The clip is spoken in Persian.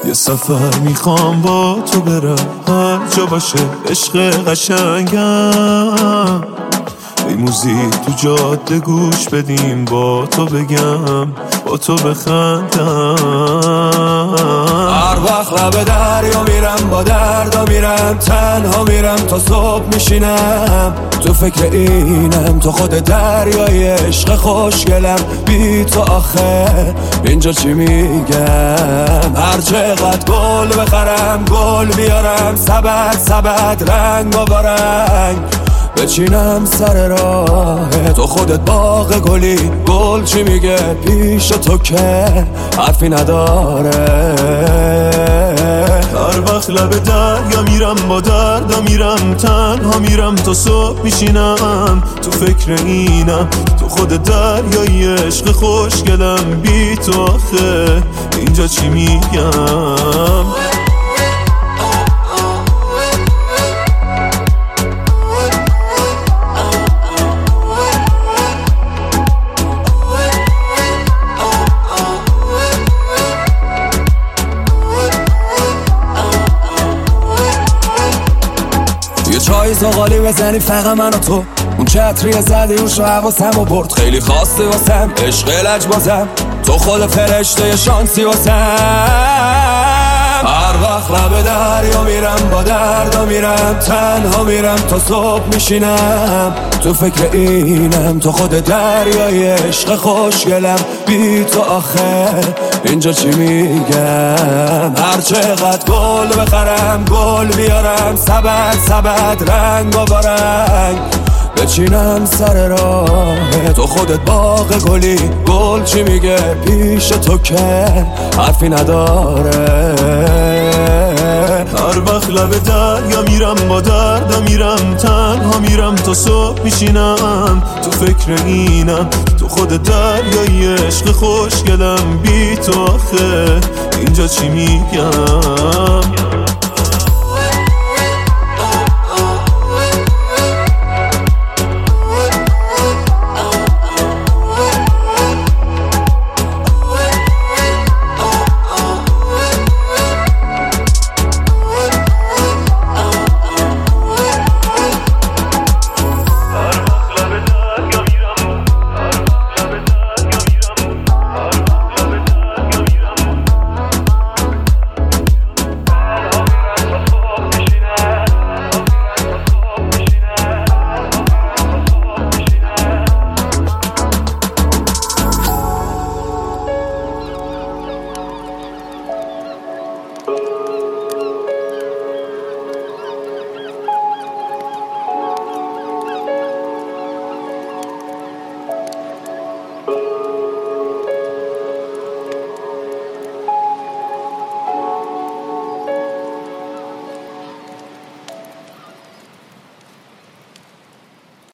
یه سفر میخوام با تو برم، هر جا باشه عشق قشنگم. ای موزیک تو جاده گوش بدیم، با تو بگم با تو بخندم. هر وقت لب دریا میرم با دردا میرم، تنها میرم تا صبح میشینم. تو فکر اینم، تو خود دریای عشق خوشگلم. بی تو آخه اینجا چی میگم؟ هر چقدر گل بخرم گل بیارم، سبد سبد رنگ و رنگ بچینم سر راه تو. خودت باغ گلی، گل چی میگه پیش تو که حرفی نداره. هر وقت لب دریا میرم با دردا میرم، تنها میرم تا صبح میشینم. تو فکر اینم، تو خود دریای عشق خوشگلم. بی تو آخه اینجا چی میگم؟ یه چای زغالی بزنی فقط من و تو، اون چتریه زدی روش و حواسم و برد. خیلی خواستی واسم عشق لجبازم، تو خود فرشته شانسی واسم. هر وقت لب دریا میرم با دردا میرم، تنها میرم تا صبح میشینم. تو فکر اینم، تو خود دریای عشق خوشگلم. بی تو آخه اینجا چی میگم؟ هر چقدر گل بخرم گل بیارم، سبد سبد رنگ و رنگ بچینم سر راه تو. خودت باغ گلی، گل چی میگه پیش تو که حرفی نداره. هر وقت لب دریا میرم با دردا میرم، تنها میرم تا صبح میشینم. تو فکر اینم، تو خود دریای عشق خوشگلم. بی تو آخه اینجا چی میگم؟